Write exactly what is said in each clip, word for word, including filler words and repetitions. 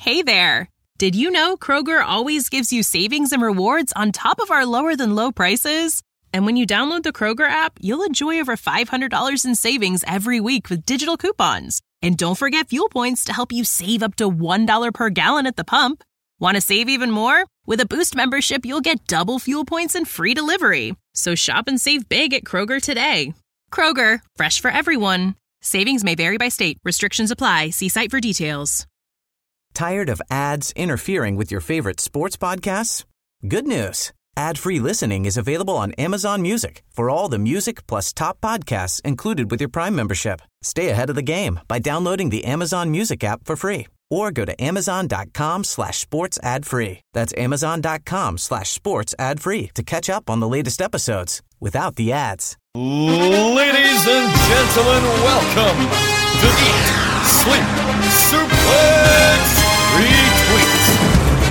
Hey there! Did you know Kroger always gives you savings and rewards on top of our lower-than-low prices? And when you download the Kroger app, you'll enjoy over five hundred dollars in savings every week with digital coupons. And don't forget fuel points to help you save up to one dollar per gallon at the pump. Want to save even more? With a Boost membership, you'll get double fuel points and free delivery. So shop and save big at Kroger today. Kroger, fresh for everyone. Savings may vary by state. Restrictions apply. See site for details. Tired of ads interfering with your favorite sports podcasts? Good news. Ad-free listening is available on Amazon Music for all the music plus top podcasts included with your Prime membership. Stay ahead of the game by downloading the Amazon Music app for free or go to amazon.com slash sports ad free. That's amazon.com slash sports ad free to catch up on the latest episodes without the ads. Ladies and gentlemen, welcome to the Sleep Suplex Retweet.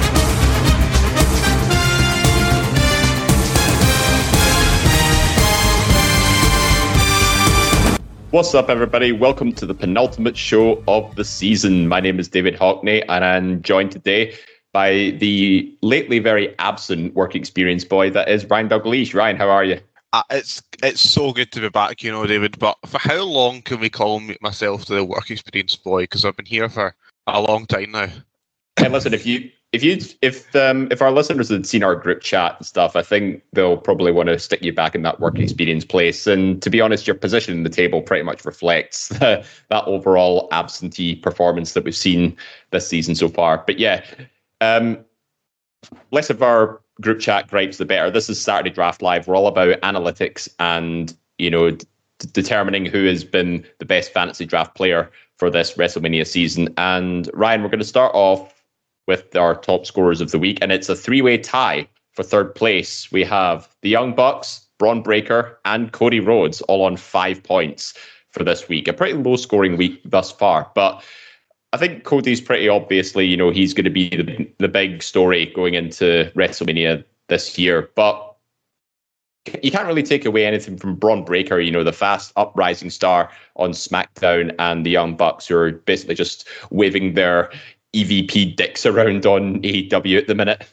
What's up, everybody? Welcome to the penultimate show of the season. My name is David Hockney, and I'm joined today by the lately very absent work experience boy that is Ryan Dalglish. Ryan, how are you? Uh, it's it's so good to be back, you know, David. But for how long can we call me, myself the work experience boy? Because I've been here for a long time now. Hey, listen, if you if you if um if our listeners had seen our group chat and stuff, I think they'll probably want to stick you back in that work experience place. And to be honest, your position in the table pretty much reflects the, that overall absentee performance that we've seen this season so far. But yeah, um, less of our group chat gripes, the better. This is Saturday Draft Live. We're all about analytics and, you know, d- determining who has been the best fantasy draft player for this WrestleMania season. And Ryan, we're going to start off with our top scorers of the week, and it's a three-way tie for third place. We have the Young Bucks, Braun Breaker, and Cody Rhodes all on five points for this week. A pretty low-scoring week thus far, but I think Cody's pretty obviously, you know, he's going to be the, the big story going into WrestleMania this year. But you can't really take away anything from Braun Breaker, you know, the fast uprising star on SmackDown, and the Young Bucks, who are basically just waving their E V P dicks around on A E W at the minute.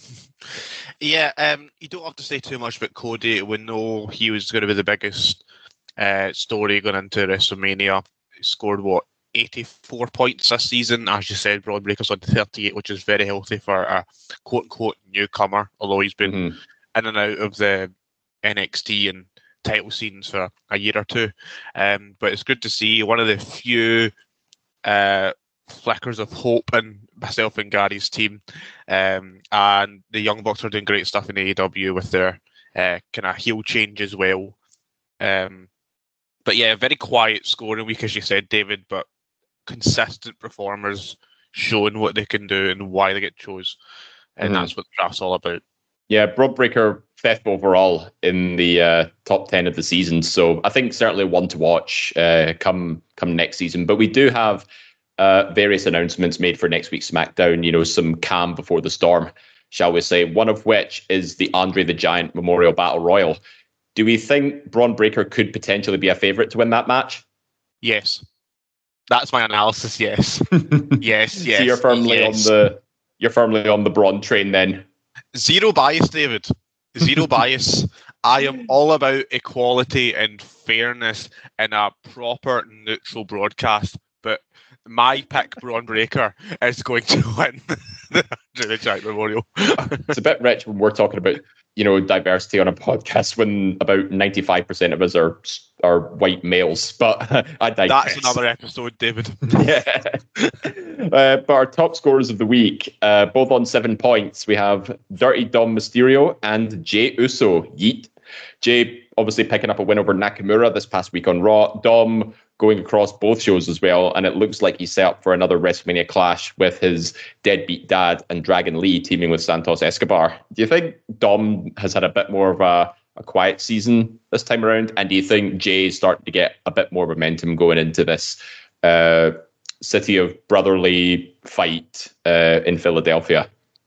Yeah, um, you don't have to say too much about Cody. We know he was going to be the biggest uh, story going into WrestleMania. He scored, what, eighty-four points this season. As you said, Braun Breaker's on thirty-eight, which is very healthy for a quote-unquote newcomer, although he's been mm-hmm. in and out of the N X T and title scenes for a year or two. Um, but it's good to see one of the few uh, flickers of hope in myself and Gary's team. Um, and the Young Bucks are doing great stuff in A E W with their uh, kind of heel change as well. Um, but yeah, very quiet scoring week, as you said, David, but consistent performers showing what they can do and why they get chose. And mm-hmm. that's what the draft's all about. Yeah, Braun Breaker fifth overall in the uh, top ten of the season. So I think certainly one to watch uh, come come next season. But we do have Uh, various announcements made for next week's SmackDown, you know, some calm before the storm, shall we say, one of which is the Andre the Giant Memorial Battle Royal. Do we think Braun Breaker could potentially be a favourite to win that match? Yes. That's my analysis, yes. yes, yes. So you're firmly yes. on the you're firmly on the Braun train then? Zero bias, David. Zero bias. I am all about equality and fairness in a proper neutral broadcast, but my pick, Braun Breaker, is going to win the Andre the Giant Memorial. It's a bit rich when we're talking about, you know, diversity on a podcast when about ninety-five percent of us are are white males. But I digress. That's another episode, David. yeah. Uh, but our top scorers of the week, uh, both on seven points, we have Dirty Dom Mysterio and Jey Uso. Yeet. Jey obviously picking up a win over Nakamura this past week on Raw. Dom going across both shows as well, and it looks like he's set up for another WrestleMania clash with his deadbeat dad and Dragon Lee teaming with Santos Escobar. Do you think Dom has had a bit more of a, a quiet season this time around? And do you think Jey is starting to get a bit more momentum going into this uh, city of brotherly fight uh, in Philadelphia?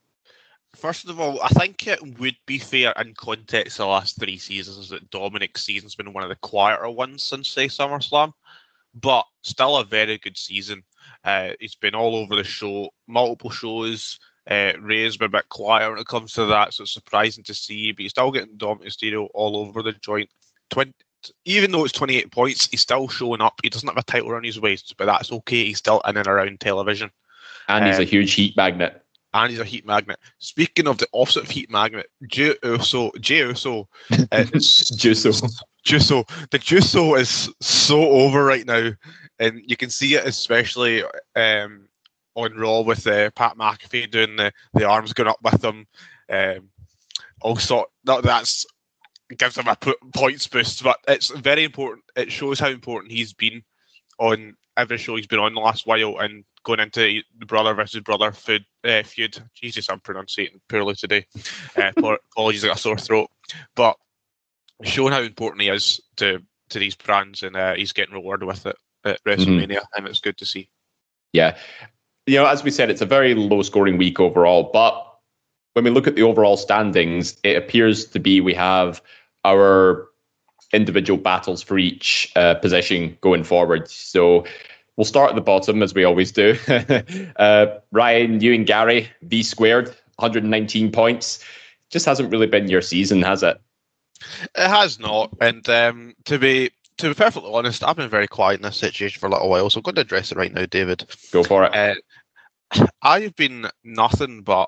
First of all, I think it would be fair in context of the last three seasons that Dominic's season's been one of the quieter ones since, say, SummerSlam. But still a very good season. Uh, he's been all over the show, multiple shows. Uh, Ray's been a bit quieter when it comes to that, so it's surprising to see. But he's still getting Dominic Mysterio all over the joint. twenty, even though it's twenty-eight points, he's still showing up. He doesn't have a title around his waist, but that's okay. He's still in and around television. And he's um, a huge heat magnet. And he's a heat magnet. Speaking of the opposite of heat magnet, Jey Uso, Jey Uso, uh, Juso. Juso, the Juso is so over right now, and you can see it especially um, on Raw with uh, Pat McAfee doing the, the arms going up with him. Um, also, that that's gives him a points boost, but it's very important. It shows how important he's been on every show he's been on the last while, and going into the brother versus brother feud. Uh, feud. Jesus, I'm pronouncing poorly today. Uh, apologies, I got a sore throat. But showing how important he is to, to these brands, and uh, he's getting rewarded with it at WrestleMania, mm-hmm. and it's good to see. Yeah. You know, as we said, it's a very low-scoring week overall, but when we look at the overall standings, it appears to be we have our individual battles for each uh, position going forward. So we'll start at the bottom, as we always do. uh, Ryan, you and Gary, V squared, one hundred nineteen points. Just hasn't really been your season, has it? It has not. And um, to be to be perfectly honest, I've been very quiet in this situation for a little while, so I'm going to address it right now, David. Go for it. Uh, I've been nothing but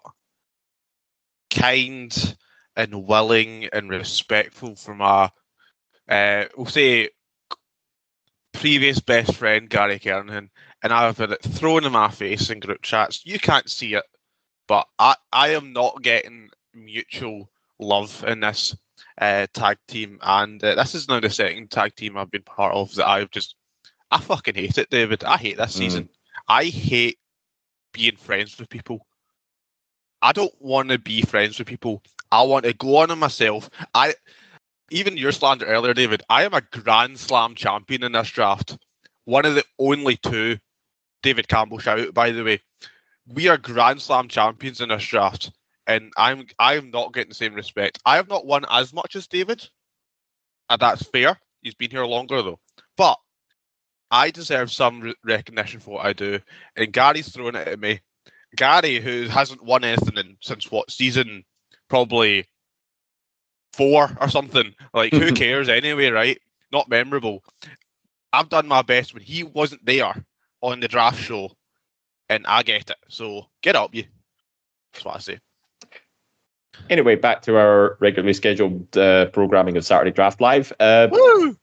kind and willing and respectful for my, uh, we'll say, previous best friend Gary Kernahan, and I've had it thrown in my face in group chats. You can't see it, but I, I am not getting mutual love in this uh, tag team, and uh, this is now the second tag team I've been part of that I've just, I fucking hate it, David. I hate this mm. season. I hate being friends with people. I don't want to be friends with people. I want to go on in myself. I even your slander earlier, David. I am a Grand Slam champion in this draft. One of the only two. David Campbell, shout out, by the way. We are Grand Slam champions in this draft, and I'm I am not getting the same respect. I have not won as much as David, and that's fair. He's been here longer though, but I deserve some re- recognition for what I do. And Gary's throwing it at me. Gary, who hasn't won anything in, since what season? Probably four or something. Like, who cares anyway, right? Not memorable. I've done my best when he wasn't there on the draft show, and I get it. So get up, you. That's what I say. Anyway, back to our regularly scheduled uh, programming of Saturday Draft Live. Uh, Woo!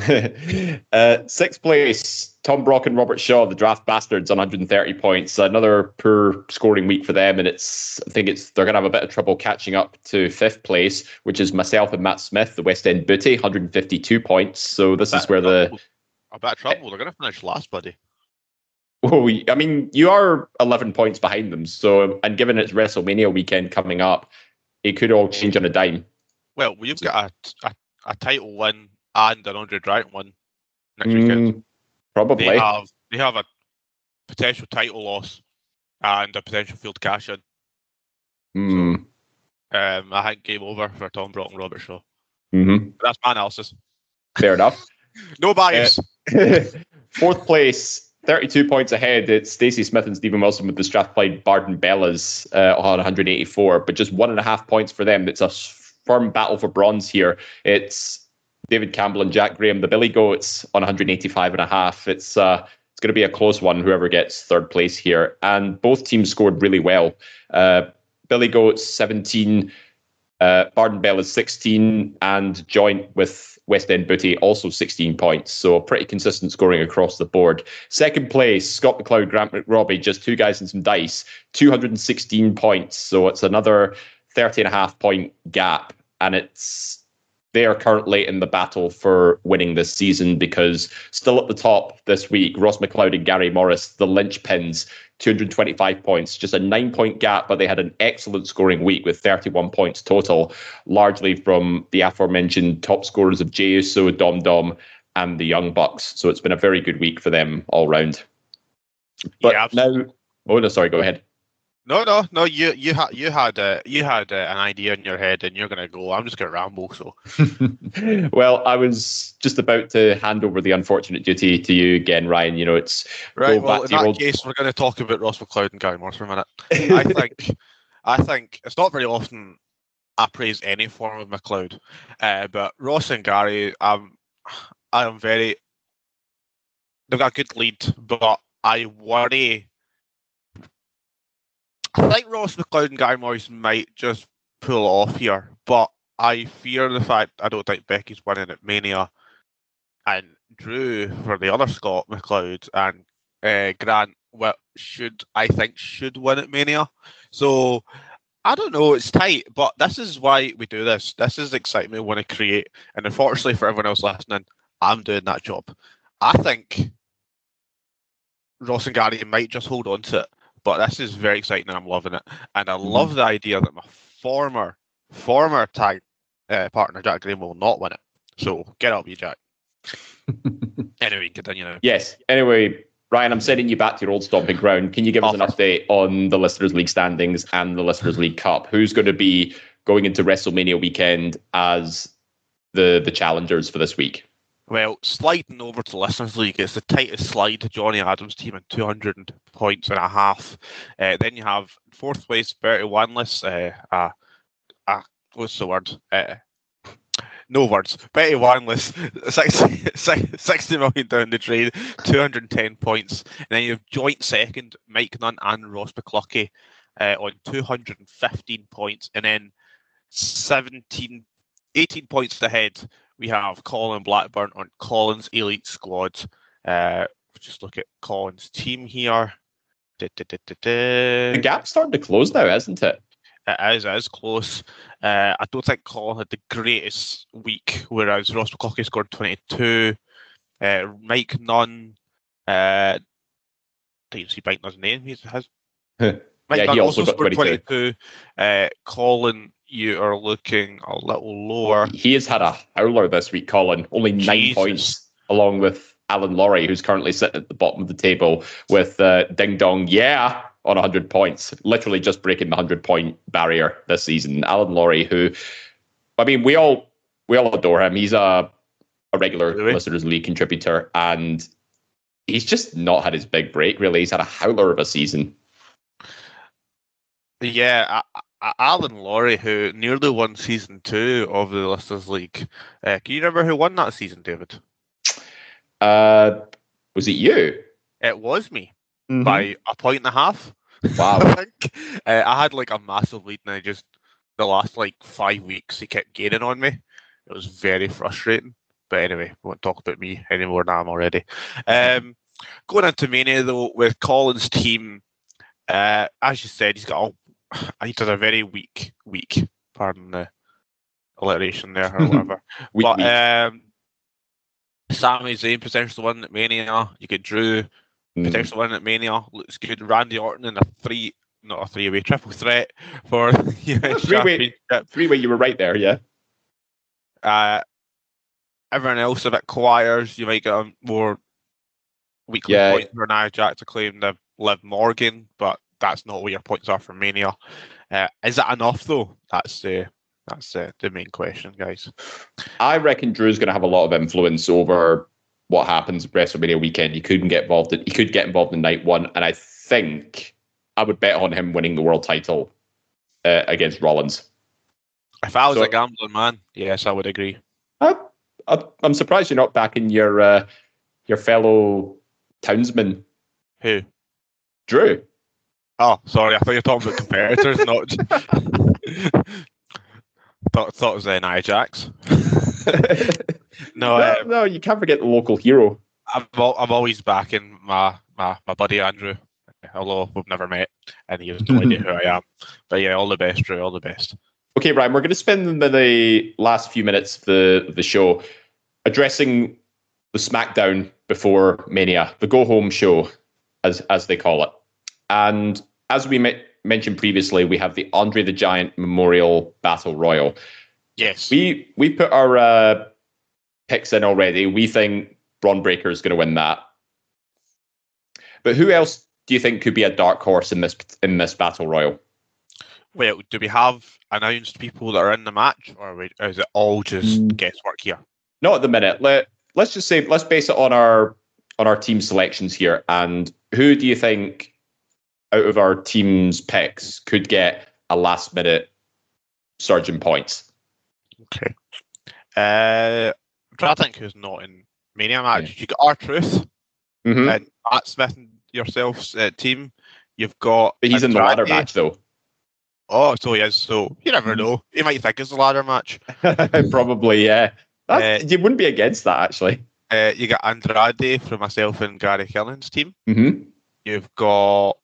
uh, sixth place, Tom Brock and Robert Shaw, the Draft Bastards, on one hundred thirty points. Another poor scoring week for them, and it's I think it's they're going to have a bit of trouble catching up to fifth place, which is myself and Matt Smith, the West End Booty, one hundred fifty-two points. So this is where the a bit of trouble. They're going to finish last, buddy. Oh, I mean, you are eleven points behind them. So, and given it's WrestleMania weekend coming up, it could all change on a dime. Well, we've got a, a, a title win and an Andre Giant win next mm, weekend. Probably. They have they have a potential title loss and a potential field cash in. Mm. So, um, I think game over for Tom Brock and Robert Shaw. Mm-hmm. That's my analysis. Fair enough. No bias. Uh, fourth place, thirty-two points ahead. It's Stacey Smith and Stephen Wilson with the Strathclyde Barden Bellas uh, on one hundred eighty-four, but just one and a half points for them. It's a firm battle for bronze here. It's David Campbell and Jack Graham, the Billy Goats, on one hundred eighty-five and a half. It's uh, it's going to be a close one, whoever gets third place here. And both teams scored really well. Uh, Billy Goats, seventeen, uh, Barden Bellas, sixteen, and joint with West End Booty, also sixteen points. So pretty consistent scoring across the board. Second place, Scott McLeod, Grant McRobbie, just two guys and some dice, two hundred sixteen points. So it's another thirty and a half point gap. And it's they are currently in the battle for winning this season, because still at the top this week, Ross McLeod and Gary Morris, the linchpins, two hundred twenty-five points, just a nine point gap, but they had an excellent scoring week with thirty-one points total, largely from the aforementioned top scorers of Jey Uso, Dom Dom, and the Young Bucks. So it's been a very good week for them all round. But yeah, now, oh no, sorry, go ahead. No, no, no. You you had you had uh, you had uh, an idea in your head, and you're gonna go. I'm just gonna ramble. So, well, I was just about to hand over the unfortunate duty to you again, Ryan. You know, it's right. go Well, back in to that old... case, we're going to talk about Ross McLeod and Gary Morris for a minute. I think, I think it's not very often I praise any form of McLeod, uh, but Ross and Gary, um, I am very. They've got a good lead, but I worry. I think Ross McLeod and Gary Morris might just pull off here, but I fear the fact I don't think Becky's winning at Mania, and Drew for the other Scott McLeod and uh, Grant, well, should I think should win at Mania. So I don't know, it's tight, but this is why we do this. This is the excitement we want to create, and unfortunately for everyone else listening, I'm doing that job. I think Ross and Gary might just hold on to it. But this is very exciting and I'm loving it. And I mm-hmm. love the idea that my former former tag uh, partner, Jack Graham, will not win it. So get up, you Jack. Anyway, continue now. Yes. Anyway, Ryan, I'm sending you back to your old stomping ground. Can you give us an update on the Listeners League standings and the Listeners League Cup? Who's going to be going into WrestleMania weekend as the, the challengers for this week? Well, sliding over to Listeners League, it's the tightest slide to Johnny Adams' team at two hundred points and a half. Uh, then you have fourth place, Bertie Wanless. Uh, uh, uh, what's the word? Uh, no words. Bertie Wanless, sixty, sixty million down the drain, two hundred ten points. And then you have joint second, Mike Nunn and Ross McCluskey uh, on two hundred fifteen points. And then seventeen, eighteen points ahead, we have Colin Blackburn on Colin's Elite Squad. Uh, just look at Colin's team here. Da, da, da, da, da. The gap's starting to close now, isn't it? It is, it is close. Uh, I don't think Colin had the greatest week, whereas Ross McCluskey scored twenty-two. Uh, Mike Nunn, uh, didn't see Mike Nunn's name. He has. Mike yeah, Nunn he also, also got scored twenty-two. twenty-two. Uh, Colin, you are looking a little lower. He has had a howler this week, Colin. Only nine Jesus. points, along with Alan Laurie, who's currently sitting at the bottom of the table with uh, Ding Dong Yeah on one hundred points. Literally just breaking the one hundred point barrier this season. Alan Laurie, who, I mean, we all we all adore him. He's a, a regular Really? Listeners League contributor, and he's just not had his big break, really. He's had a howler of a season. Yeah, I, I, Alan Laurie, who nearly won season two of the Listeners League. Uh, can you remember who won that season, David? Uh, was it you? It was me Mm-hmm. by a point and a half. Wow. I think uh, I had like a massive lead, and I just the last like five weeks he kept gaining on me. It was very frustrating. But anyway, we won't talk about me anymore now. I'm already um, going into Mania though with Colin's team. Uh, as you said, he's got a, he does a very weak week. Pardon the alliteration there or whatever. weak, but weak. um, Sami Zayn potentially win at Mania. You get Drew potentially win at Mania. Looks good. Randy Orton in a three, not a three-way, triple threat for the U S Three-way, Championship. three-way, you were right there, yeah. Uh, everyone else a bit quieter. You might get a more weekly Yeah. points for Nia Jax to claim the Liv Morgan, but that's not what your points are for Mania. Uh, is that enough though? That's the that's uh, the main question, guys. I reckon Drew's going to have a lot of influence over what happens at WrestleMania weekend. He couldn't get involved. In, he could get involved in night one, and I think I would bet on him winning the world title uh, against Rollins. If I was So- a gambling man, yes, I would agree. I, I, I'm surprised you're not backing your uh, your fellow townsman, Who? Drew. Oh, sorry. I thought you were talking about competitors, not. thought thought it was uh, Nia Jax. no, no, uh, no, you can't forget the local hero. I'm al- I'm always backing my, my my buddy Andrew, although we've never met and he has no idea who I am. But yeah, all the best, Drew. All the best. Okay, Ryan, we're going to spend the, the last few minutes of the, the show addressing the SmackDown before Mania, the go-home show, as as they call it. And as we me- mentioned previously, we have the Andre the Giant Memorial Battle Royal. Yes. We we put our uh, picks in already. We think Braun Breaker is going to win that. But who else do you think could be a dark horse in this in this battle royal? Well, do we have announced people that are in the match, or is it all just mm. guesswork here? Not at the minute. Let Let's just say let's base it on our on our team selections here. And who do you think out of our team's picks could get a last minute surgeon points? Okay. Uh, I'm trying to think who's not in Mania match. Yeah. You got R-Truth mm-hmm. and Matt Smith and yourself's uh, team. You've got. But he's Andrade. In the ladder match though. Oh, so he is. So you never know. He might think it's a ladder match. Probably, yeah. Uh, you wouldn't be against that, actually. Uh, you got Andrade from myself and Gary Killen's team. Mm-hmm. You've got.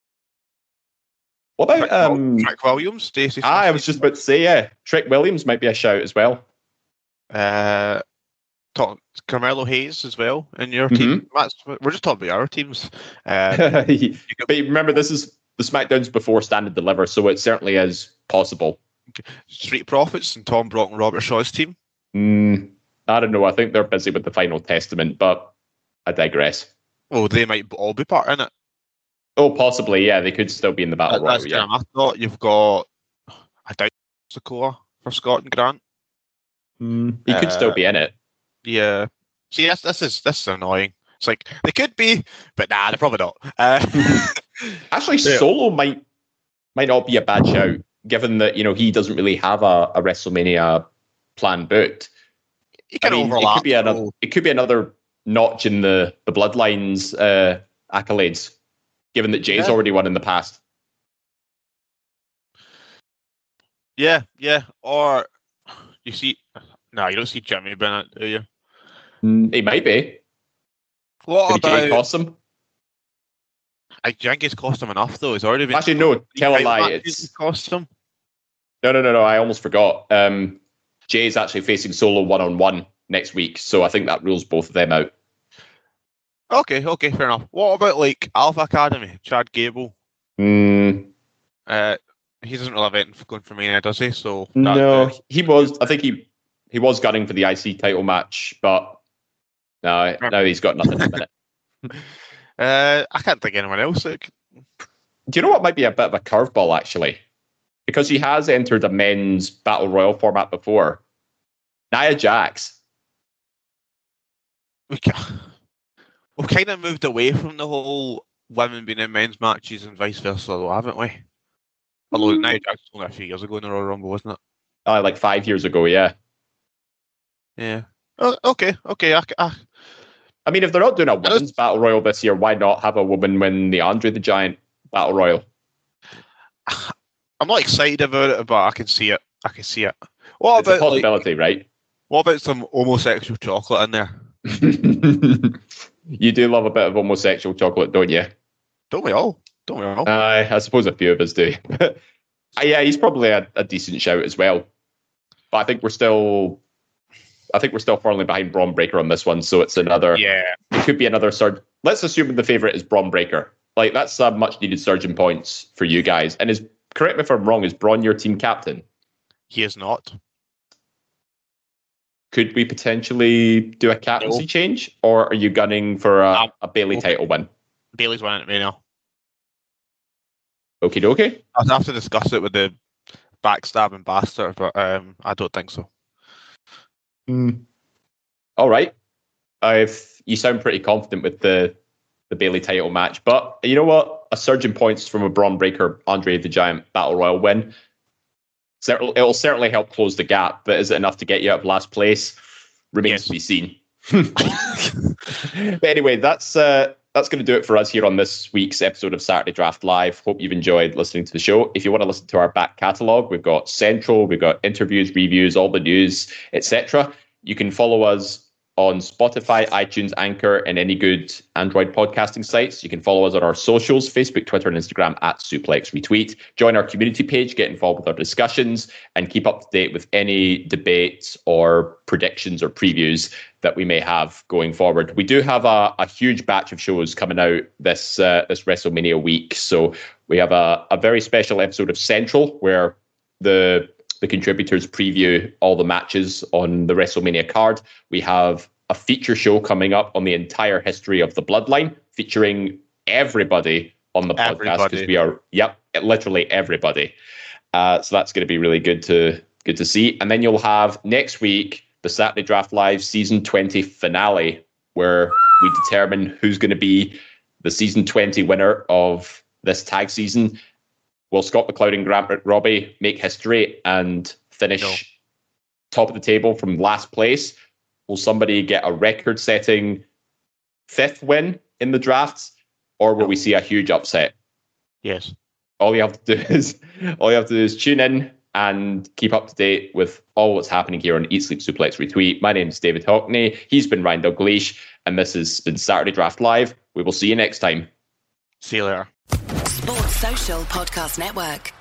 What about Trick, um, Trick Williams? Stacey. Ah, I was just about to say, yeah, Trick Williams might be a shout as well. Uh, talk, Carmelo Hayes as well in your mm-hmm. team. That's, we're just talking about our teams. Um, but remember, this is the SmackDowns before Stand and Deliver, so it certainly is possible. Street Profits and Tom Brock and Robert Shaw's team. Mm, I don't know. I think they're busy with the Final Testament, but I digress. Oh, they might all be part in it. Oh, possibly, yeah. They could still be in the Battle Royal. That's kind of my thought. You've got, I doubt Sokoa for Scott and Grant. Mm, he could uh, still be in it. Yeah. See, this, this is this is annoying. It's like, they could be, but nah, they're probably not. Uh, Actually, yeah. Solo might might not be a bad shout, given that, you know, he doesn't really have a, a WrestleMania plan booked. He can I mean, overlap. It could be another, it could be another notch in the, the Bloodlines uh, accolades, given that Jay's yeah. already won in the past. Yeah, yeah. Or you see, no, you don't see Jimmy Bennett, do you? Mm, he might be. What Could about Jay cost him? I think it's cost him enough though. He's already been. Actually, no. Tell a lie. It's cost him. No, no, no, no. I almost forgot. Um, Jay's actually facing Solo one on one next week, so I think that rules both of them out. Okay, okay, fair enough. What about like Alpha Academy, Chad Gable? Mm. Uh, he doesn't really have anything for going for Mania, does he? So that, no, uh, he was. I think he he was gunning for the I C title match, but no, now he's got nothing at the minute. uh, I can't think of anyone else. Like... Do you know what might be a bit of a curveball actually? Because he has entered a men's battle royal format before. Nia Jax. We can... We've kind of moved away from the whole women being in men's matches and vice versa, though, haven't we? Although mm. Nia Jax was only a few years ago in the Royal Rumble, wasn't it? Uh, like five years ago, yeah. Yeah. Oh, okay, okay. I, I... I mean, if they're not doing a women's battle royal this year, why not have a woman win the Andre the Giant battle royal? I'm not excited about it, but I can see it. I can see it. What it's about a possibility, like, right? What about some homosexual chocolate in there? You do love a bit of homosexual chocolate, don't you? Don't we all? Don't we all? Uh, I suppose a few of us do. uh, yeah, he's probably a, a decent shout as well. But I think we're still, I think we're still firmly behind Braun Breaker on this one. So it's another. Yeah. It could be another surge. Let's assume the favorite is Braun Breaker. Like that's a much needed surgeon points for you guys. And is correct me if I'm wrong. Is Braun your team captain? He is not. Could we potentially do a captaincy no. change, or are you gunning for a, um, a Bayley okay. title win? Bayley's winning it right now. Okie dokie. I'd have to discuss it with the backstabbing bastard, but um, I don't think so. Mm. All right. I've, you sound pretty confident with the, the Bayley title match, but you know what? A surgeon points from a Braun Breaker, Andre the Giant Battle Royal win. It'll certainly help close the gap, but is it enough to get you up last place? Remains yes. to be seen. But anyway, that's uh, that's going to do it for us here on this week's episode of Saturday Draft Live. Hope you've enjoyed listening to the show. If you want to listen to our back catalogue, we've got Central, we've got interviews, reviews, all the news, et cetera. You can follow us on Spotify, iTunes, Anchor, and any good Android podcasting sites. You can follow us on our socials, Facebook, Twitter, and Instagram at Suplex Retweet. Join our community page, get involved with our discussions, and keep up to date with any debates or predictions or previews that we may have going forward. We do have a, a huge batch of shows coming out this uh, this WrestleMania week. So we have a, a very special episode of Central where the the contributors preview all the matches on the WrestleMania card. We have a feature show coming up on the entire history of the Bloodline, featuring everybody on the podcast because we are, yep, literally everybody. Uh, so that's going to be really good to good to see. And then you'll have next week the Saturday Draft Live Season twenty finale, where we determine who's going to be the Season twenty winner of this tag season. Will Scott McLeod and Grant Robbie make history and finish no. top of the table from last place? Will somebody get a record-setting fifth win in the drafts, or will we see a huge upset? Yes. All you have to do is all you have to do is tune in and keep up to date with all what's happening here on Eat Sleep Suplex Retweet. My name is David Hockney. He's been Ryan Dalgleish, and this has been Saturday Draft Live. We will see you next time. See you later. Sports Social Podcast Network.